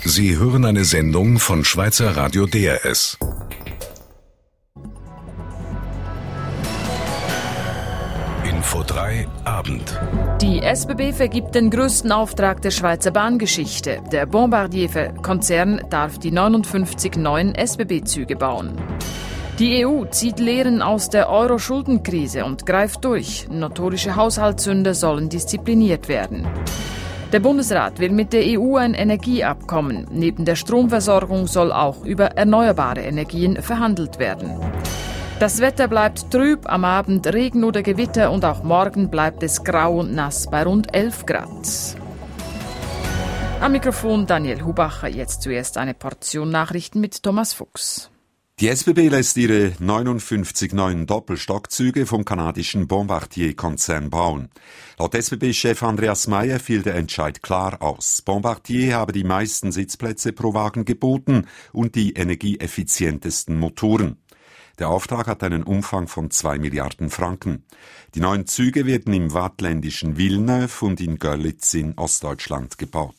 Sie hören eine Sendung von Schweizer Radio DRS. Info 3 Abend. Die SBB vergibt den größten Auftrag der Schweizer Bahngeschichte. Der Bombardier-Konzern darf die 59 neuen SBB-Züge bauen. Die EU zieht Lehren aus der Euro-Schuldenkrise und greift durch. Notorische Haushaltssünder sollen diszipliniert werden. Der Bundesrat will mit der EU ein Energieabkommen. Neben der Stromversorgung soll auch über erneuerbare Energien verhandelt werden. Das Wetter bleibt trüb, am Abend Regen oder Gewitter und auch morgen bleibt es grau und nass bei rund 11 Grad. Am Mikrofon Daniel Hubacher, jetzt zuerst eine Portion Nachrichten mit Thomas Fuchs. Die SBB lässt ihre 59 neuen Doppelstockzüge vom kanadischen Bombardier-Konzern bauen. Laut SBB-Chef Andreas Meier fiel der Entscheid klar aus. Bombardier habe die meisten Sitzplätze pro Wagen geboten und die energieeffizientesten Motoren. Der Auftrag hat einen Umfang von 2 Milliarden Franken. Die neuen Züge werden im waadtländischen Villeneuve und in Görlitz in Ostdeutschland gebaut.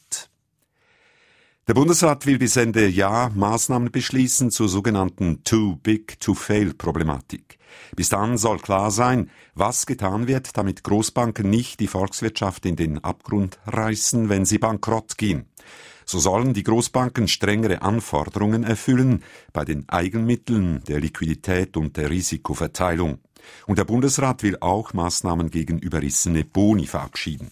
Der Bundesrat will bis Ende Jahr Maßnahmen beschließen zur sogenannten Too-Big-to-Fail-Problematik. Bis dann soll klar sein, was getan wird, damit Großbanken nicht die Volkswirtschaft in den Abgrund reißen, wenn sie bankrott gehen. So sollen die Großbanken strengere Anforderungen erfüllen bei den Eigenmitteln, der Liquidität und der Risikoverteilung. Und der Bundesrat will auch Maßnahmen gegen überrissene Boni verabschieden.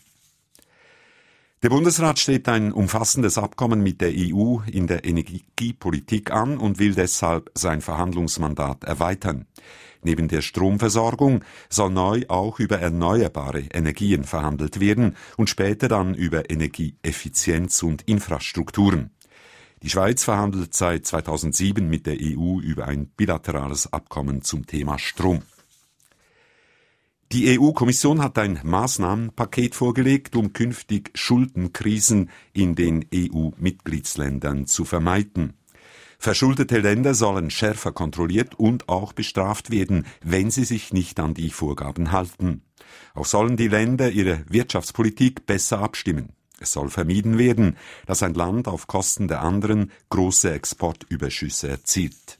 Der Bundesrat strebt ein umfassendes Abkommen mit der EU in der Energiepolitik an und will deshalb sein Verhandlungsmandat erweitern. Neben der Stromversorgung soll neu auch über erneuerbare Energien verhandelt werden und später dann über Energieeffizienz und Infrastrukturen. Die Schweiz verhandelt seit 2007 mit der EU über ein bilaterales Abkommen zum Thema Strom. Die EU-Kommission hat ein Maßnahmenpaket vorgelegt, um künftig Schuldenkrisen in den EU-Mitgliedsländern zu vermeiden. Verschuldete Länder sollen schärfer kontrolliert und auch bestraft werden, wenn sie sich nicht an die Vorgaben halten. Auch sollen die Länder ihre Wirtschaftspolitik besser abstimmen. Es soll vermieden werden, dass ein Land auf Kosten der anderen große Exportüberschüsse erzielt.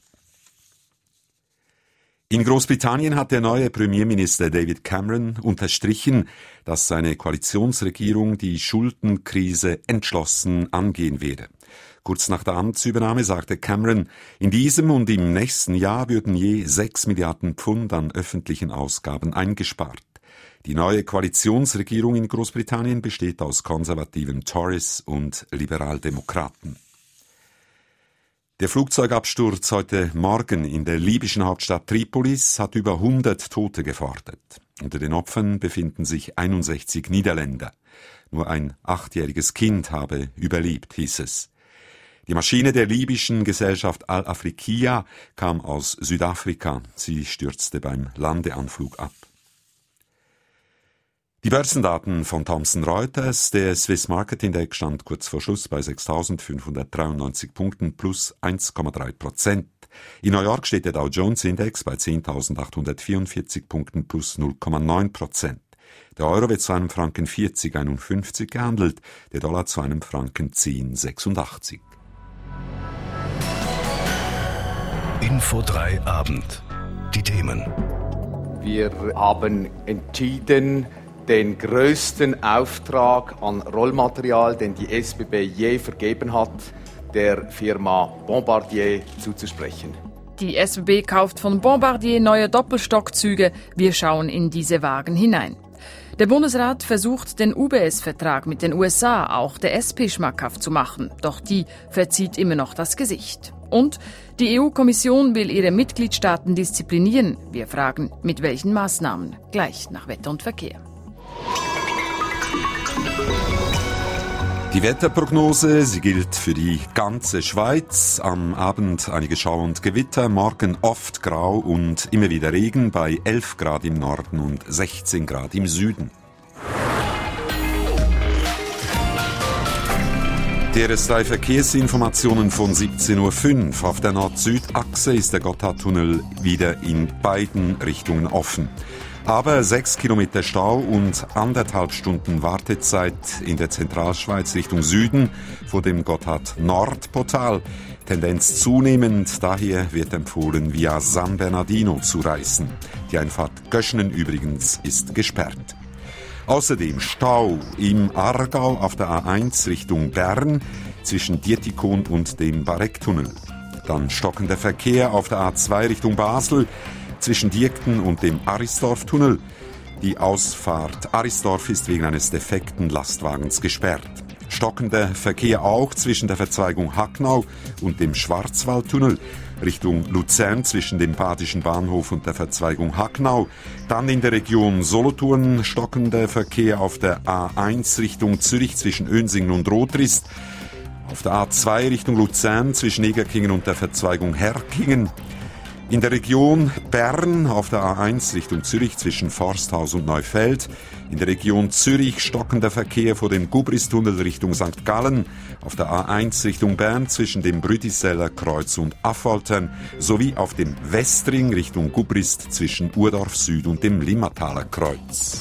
In Großbritannien hat der neue Premierminister David Cameron unterstrichen, dass seine Koalitionsregierung die Schuldenkrise entschlossen angehen werde. Kurz nach der Amtsübernahme sagte Cameron, in diesem und im nächsten Jahr würden je 6 Milliarden Pfund an öffentlichen Ausgaben eingespart. Die neue Koalitionsregierung in Großbritannien besteht aus konservativen Tories und Liberaldemokraten. Der Flugzeugabsturz heute Morgen in der libyschen Hauptstadt Tripolis hat über 100 Tote gefordert. Unter den Opfern befinden sich 61 Niederländer. Nur ein 8-jähriges Kind habe überlebt, hieß es. Die Maschine der libyschen Gesellschaft Al-Afriqiya kam aus Südafrika. Sie stürzte beim Landeanflug ab. Die Börsendaten von Thomson Reuters, der Swiss Market Index stand kurz vor Schluss bei 6.593 Punkten plus 1,3%. In New York steht der Dow Jones Index bei 10.844 Punkten plus 0,9%. Der Euro wird zu einem Franken 40,51 gehandelt, der Dollar zu einem Franken 10,86. Info 3 Abend. Die Themen. Wir haben entschieden, den größten Auftrag an Rollmaterial, den die SBB je vergeben hat, der Firma Bombardier zuzusprechen. Die SBB kauft von Bombardier neue Doppelstockzüge. Wir schauen in diese Wagen hinein. Der Bundesrat versucht, den UBS-Vertrag mit den USA auch der SP schmackhaft zu machen. Doch die verzieht immer noch das Gesicht. Und die EU-Kommission will ihre Mitgliedstaaten disziplinieren. Wir fragen, mit welchen Maßnahmen? Gleich nach Wetter und Verkehr. Die Wetterprognose, sie gilt für die ganze Schweiz. Am Abend einige Schauer und Gewitter, morgen oft grau und immer wieder Regen bei 11 Grad im Norden und 16 Grad im Süden. DRS3 Verkehrsinformationen von 17.05 Uhr. Auf der Nord-Süd-Achse ist der Gotthardtunnel wieder in beiden Richtungen offen. Aber 6 Kilometer Stau und 1,5 Stunden Wartezeit in der Zentralschweiz Richtung Süden vor dem Gotthard-Nord-Portal. Tendenz zunehmend, daher wird empfohlen, via San Bernardino zu reisen. Die Einfahrt Göschenen übrigens ist gesperrt. Außerdem Stau im Aargau auf der A1 Richtung Bern zwischen Dietikon und dem Barecktunnel. Dann stockender Verkehr auf der A2 Richtung Basel zwischen Diekten und dem Arisdorf-Tunnel. Die Ausfahrt Arisdorf ist wegen eines defekten Lastwagens gesperrt. Stockender Verkehr auch zwischen der Verzweigung Hacknau und dem Schwarzwaldtunnel Richtung Luzern zwischen dem Badischen Bahnhof und der Verzweigung Hacknau. Dann in der Region Solothurn stockender Verkehr auf der A1 Richtung Zürich zwischen Önsingen und Rotrist. Auf der A2 Richtung Luzern zwischen Egerkingen und der Verzweigung Herkingen. In der Region Bern auf der A1 Richtung Zürich zwischen Forsthaus und Neufeld. In der Region Zürich stockender Verkehr vor dem Gubristunnel Richtung St. Gallen. Auf der A1 Richtung Bern zwischen dem Brüdiseller Kreuz und Affoltern. Sowie auf dem Westring Richtung Gubrist zwischen Urdorf Süd und dem Limmataler Kreuz.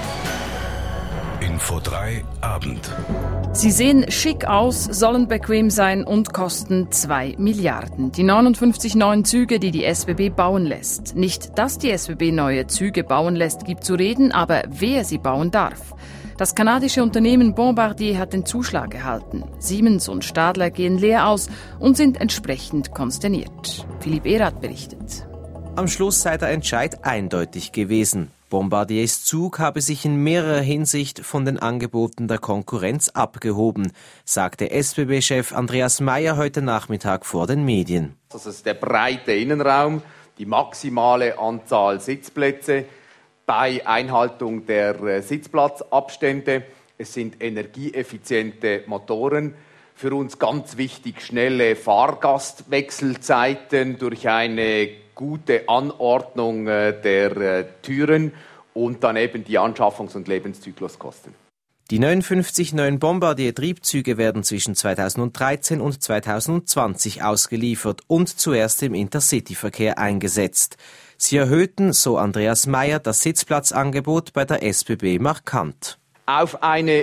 Info 3 Abend. Sie sehen schick aus, sollen bequem sein und kosten 2 Milliarden. Die 59 neuen Züge, die die SBB bauen lässt. Nicht, dass die SBB neue Züge bauen lässt, gibt zu reden, aber wer sie bauen darf. Das kanadische Unternehmen Bombardier hat den Zuschlag erhalten. Siemens und Stadler gehen leer aus und sind entsprechend konsterniert. Philipp Erath berichtet. Am Schluss sei der Entscheid eindeutig gewesen. Bombardiers Zug habe sich in mehrerer Hinsicht von den Angeboten der Konkurrenz abgehoben, sagte SBB-Chef Andreas Meier heute Nachmittag vor den Medien. Das ist der breite Innenraum, die maximale Anzahl Sitzplätze bei Einhaltung der Sitzplatzabstände. Es sind energieeffiziente Motoren. Für uns ganz wichtig, schnelle Fahrgastwechselzeiten durch eine gute Anordnung der Türen und dann eben die Anschaffungs- und Lebenszykluskosten. Die 59 neuen Bombardier-Triebzüge werden zwischen 2013 und 2020 ausgeliefert und zuerst im Intercity-Verkehr eingesetzt. Sie erhöhten, so Andreas Meier, das Sitzplatzangebot bei der SBB markant. Auf eine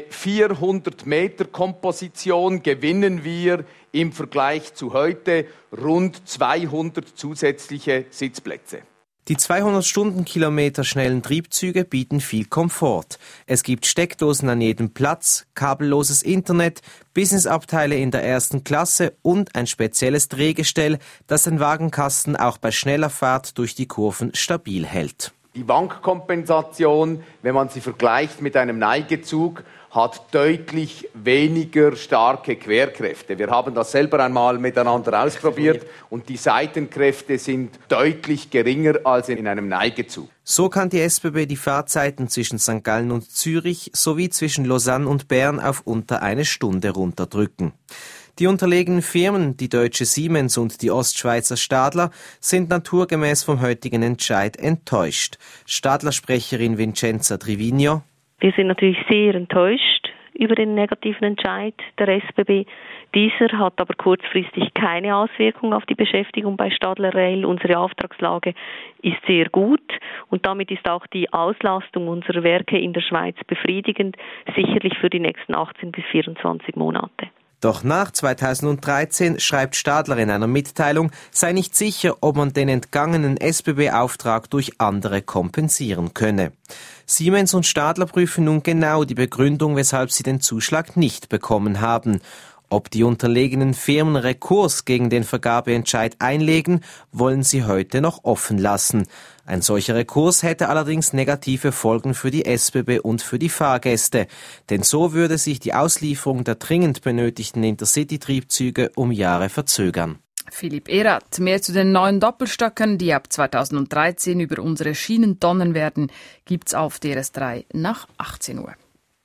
400-Meter-Komposition gewinnen wir im Vergleich zu heute rund 200 zusätzliche Sitzplätze. Die 200 Stundenkilometer schnellen Triebzüge bieten viel Komfort. Es gibt Steckdosen an jedem Platz, kabelloses Internet, Businessabteile in der ersten Klasse und ein spezielles Drehgestell, das den Wagenkasten auch bei schneller Fahrt durch die Kurven stabil hält. Die Wankkompensation, wenn man sie vergleicht mit einem Neigezug, hat deutlich weniger starke Querkräfte. Wir haben das selber einmal miteinander ausprobiert und die Seitenkräfte sind deutlich geringer als in einem Neigezug. So kann die SBB die Fahrzeiten zwischen St. Gallen und Zürich sowie zwischen Lausanne und Bern auf unter eine Stunde runterdrücken. Die unterlegenen Firmen, die deutsche Siemens und die Ostschweizer Stadler, sind naturgemäß vom heutigen Entscheid enttäuscht. Stadler-Sprecherin Vincenza Trivigno: Wir sind natürlich sehr enttäuscht über den negativen Entscheid der SBB. Dieser hat aber kurzfristig keine Auswirkung auf die Beschäftigung bei Stadler Rail. Unsere Auftragslage ist sehr gut und damit ist auch die Auslastung unserer Werke in der Schweiz befriedigend, sicherlich für die nächsten 18 bis 24 Monate. Doch nach 2013, schreibt Stadler in einer Mitteilung, sei nicht sicher, ob man den entgangenen SBB-Auftrag durch andere kompensieren könne. Siemens und Stadler prüfen nun genau die Begründung, weshalb sie den Zuschlag nicht bekommen haben. Ob die unterlegenen Firmen Rekurs gegen den Vergabeentscheid einlegen, wollen sie heute noch offen lassen. Ein solcher Rekurs hätte allerdings negative Folgen für die SBB und für die Fahrgäste. Denn so würde sich die Auslieferung der dringend benötigten Intercity-Triebzüge um Jahre verzögern. Philipp Erath, mehr zu den neuen Doppelstöckern, die ab 2013 über unsere Schienen donnern werden, gibt's auf DRS3 nach 18 Uhr.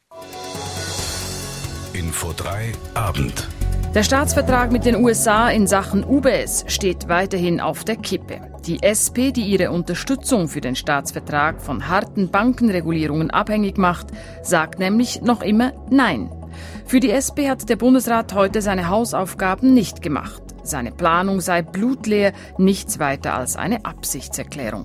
Info 3 Abend. Der Staatsvertrag mit den USA in Sachen UBS steht weiterhin auf der Kippe. Die SP, die ihre Unterstützung für den Staatsvertrag von harten Bankenregulierungen abhängig macht, sagt nämlich noch immer Nein. Für die SP hat der Bundesrat heute seine Hausaufgaben nicht gemacht. Seine Planung sei blutleer, nichts weiter als eine Absichtserklärung.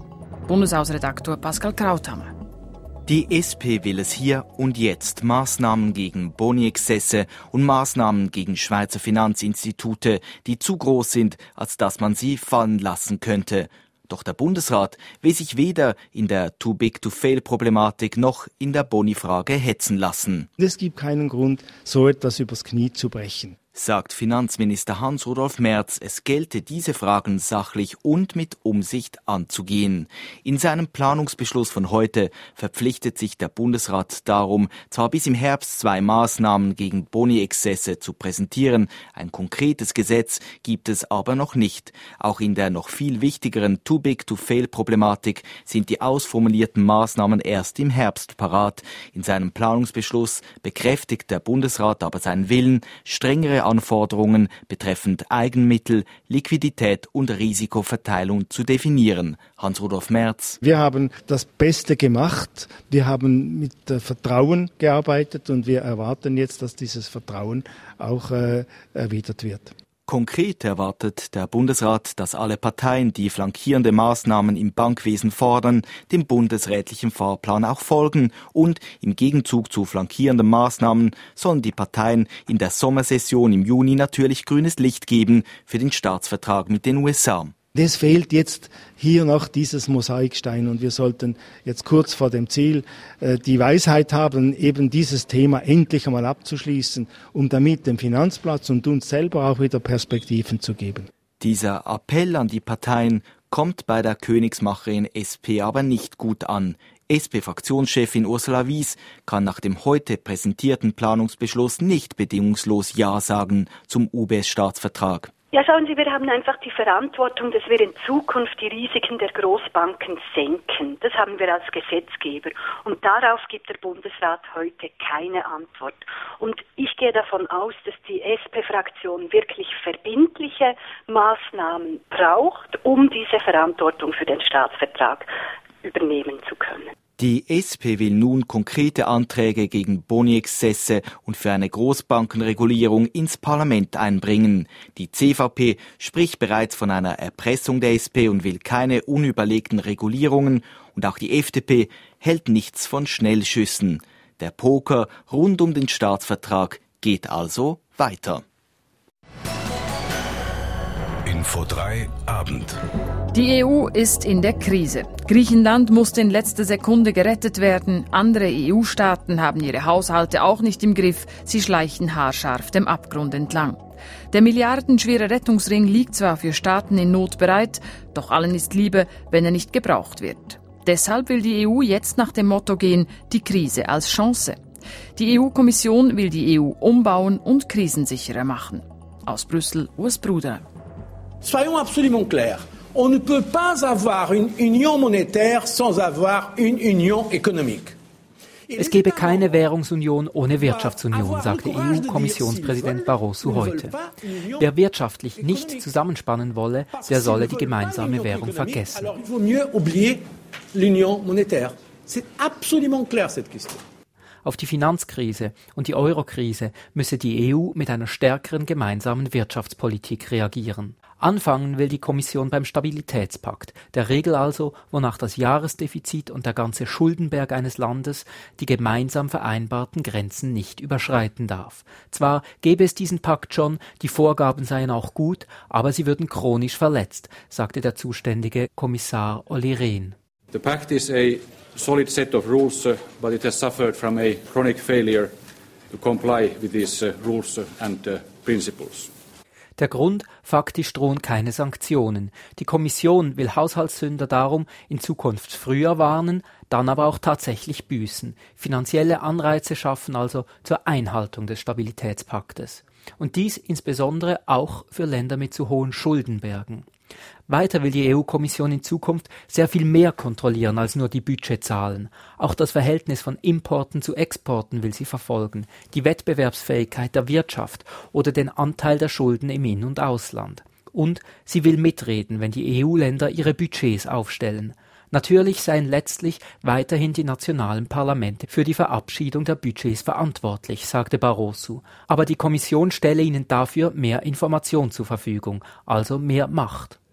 Bundeshausredaktor Pascal Krauthammer. Die SP will es hier und jetzt. Maßnahmen gegen Boni-Exzesse und Maßnahmen gegen Schweizer Finanzinstitute, die zu groß sind, als dass man sie fallen lassen könnte. Doch der Bundesrat will sich weder in der Too-Big-to-Fail-Problematik noch in der Boni-Frage hetzen lassen. Es gibt keinen Grund, so etwas übers Knie zu brechen, sagt Finanzminister Hans-Rudolf Merz, es gelte, diese Fragen sachlich und mit Umsicht anzugehen. In seinem Planungsbeschluss von heute verpflichtet sich der Bundesrat darum, zwar bis im Herbst 2 Maßnahmen gegen Boni-Exzesse zu präsentieren, ein konkretes Gesetz gibt es aber noch nicht. Auch in der noch viel wichtigeren Too-Big-to-Fail-Problematik sind die ausformulierten Maßnahmen erst im Herbst parat. In seinem Planungsbeschluss bekräftigt der Bundesrat aber seinen Willen, strengere Anforderungen betreffend Eigenmittel, Liquidität und Risikoverteilung zu definieren. Hans-Rudolf Merz. Wir haben das Beste gemacht. Wir haben mit Vertrauen gearbeitet und wir erwarten jetzt, dass dieses Vertrauen auch erwidert wird. Konkret erwartet der Bundesrat, dass alle Parteien, die flankierende Maßnahmen im Bankwesen fordern, dem bundesrätlichen Fahrplan auch folgen und im Gegenzug zu flankierenden Maßnahmen sollen die Parteien in der Sommersession im Juni natürlich grünes Licht geben für den Staatsvertrag mit den USA. Es fehlt jetzt hier noch dieses Mosaikstein und wir sollten jetzt kurz vor dem Ziel die Weisheit haben, eben dieses Thema endlich einmal abzuschließen, um damit dem Finanzplatz und uns selber auch wieder Perspektiven zu geben. Dieser Appell an die Parteien kommt bei der Königsmacherin SP aber nicht gut an. SP-Fraktionschefin Ursula Wies kann nach dem heute präsentierten Planungsbeschluss nicht bedingungslos Ja sagen zum UBS-Staatsvertrag. Ja, schauen Sie, wir haben einfach die Verantwortung, dass wir in Zukunft die Risiken der Großbanken senken. Das haben wir als Gesetzgeber. Und darauf gibt der Bundesrat heute keine Antwort. Und ich gehe davon aus, dass die SP-Fraktion wirklich verbindliche Maßnahmen braucht, um diese Verantwortung für den Staatsvertrag übernehmen zu können. Die SP will nun konkrete Anträge gegen Boni-Exzesse und für eine Großbankenregulierung ins Parlament einbringen. Die CVP spricht bereits von einer Erpressung der SP und will keine unüberlegten Regulierungen. Und auch die FDP hält nichts von Schnellschüssen. Der Poker rund um den Staatsvertrag geht also weiter. Info 3 Abend. Die EU ist in der Krise. Griechenland musste in letzter Sekunde gerettet werden. Andere EU-Staaten haben ihre Haushalte auch nicht im Griff. Sie schleichen haarscharf dem Abgrund entlang. Der milliardenschwere Rettungsring liegt zwar für Staaten in Not bereit, doch allen ist Liebe, wenn er nicht gebraucht wird. Deshalb will die EU jetzt nach dem Motto gehen, die Krise als Chance. Die EU-Kommission will die EU umbauen und krisensicherer machen. Aus Brüssel, Urs Bruder. Soyons absolument clairs. On ne peut pas avoir une union monétaire sans avoir une union économique. Es gebe keine Währungsunion ohne Wirtschaftsunion, sagte EU-Kommissionspräsident Barroso heute. Wer wirtschaftlich nicht zusammenspannen wolle, der solle die gemeinsame Währung vergessen. Auf die Finanzkrise und die Eurokrise müsse die EU mit einer stärkeren gemeinsamen Wirtschaftspolitik reagieren. Anfangen will die Kommission beim Stabilitätspakt, der Regel also, wonach das Jahresdefizit und der ganze Schuldenberg eines Landes die gemeinsam vereinbarten Grenzen nicht überschreiten darf. Zwar gäbe es diesen Pakt schon, die Vorgaben seien auch gut, aber sie würden chronisch verletzt, sagte der zuständige Kommissar Olli Rehn. The pact is a solid set of rules, but it has suffered from a chronic failure to comply with these rules and principles. Der Grund, faktisch drohen keine Sanktionen. Die Kommission will Haushaltssünder darum in Zukunft früher warnen, dann aber auch tatsächlich büßen. Finanzielle Anreize schaffen also zur Einhaltung des Stabilitätspaktes. Und dies insbesondere auch für Länder mit zu hohen Schuldenbergen. Weiter will die EU-Kommission in Zukunft sehr viel mehr kontrollieren als nur die Budgetzahlen. Auch das Verhältnis von Importen zu Exporten will sie verfolgen, die Wettbewerbsfähigkeit der Wirtschaft oder den Anteil der Schulden im In- und Ausland. Und sie will mitreden, wenn die EU-Länder ihre Budgets aufstellen. Natürlich seien letztlich weiterhin die nationalen Parlamente für die Verabschiedung der Budgets verantwortlich, sagte Barroso. Aber die Kommission stelle ihnen dafür mehr Information zur Verfügung, also mehr Macht.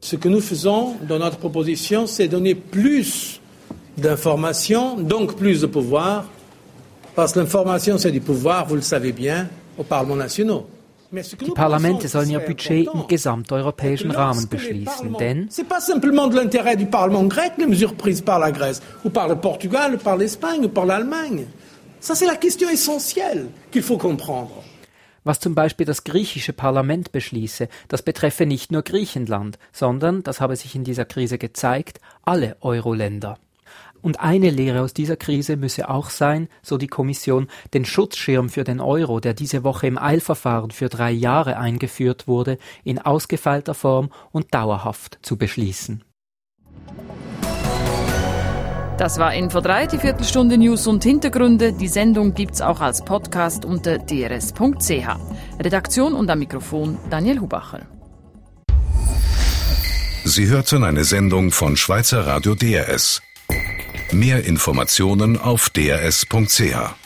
Ce que nous faisons dans notre proposition, c'est donner plus d'informations, donc plus de pouvoir, parce que l'information, c'est du pouvoir, vous le savez bien, aux Parlements nationaux. Die Parlamente sollen ihr Budget im gesamteuropäischen Rahmen beschließen, denn c'est pas simplement de l'intérêt du Parlement grec, les mesures prises par la Grèce, ou par le Portugal, ou par l'Espagne, ou par l'Allemagne. Ça, c'est la question essentielle qu'il faut comprendre. Was zum Beispiel das griechische Parlament beschließe, das betreffe nicht nur Griechenland, sondern, das habe sich in dieser Krise gezeigt, alle Euro-Länder. Und eine Lehre aus dieser Krise müsse auch sein, so die Kommission, den Schutzschirm für den Euro, der diese Woche im Eilverfahren für 3 Jahre eingeführt wurde, in ausgefeilter Form und dauerhaft zu beschließen. Das war Info 3, die Viertelstunde News und Hintergründe. Die Sendung gibt's auch als Podcast unter drs.ch. Redaktion und am Mikrofon Daniel Hubacher. Sie hörten eine Sendung von Schweizer Radio DRS. Mehr Informationen auf drs.ch.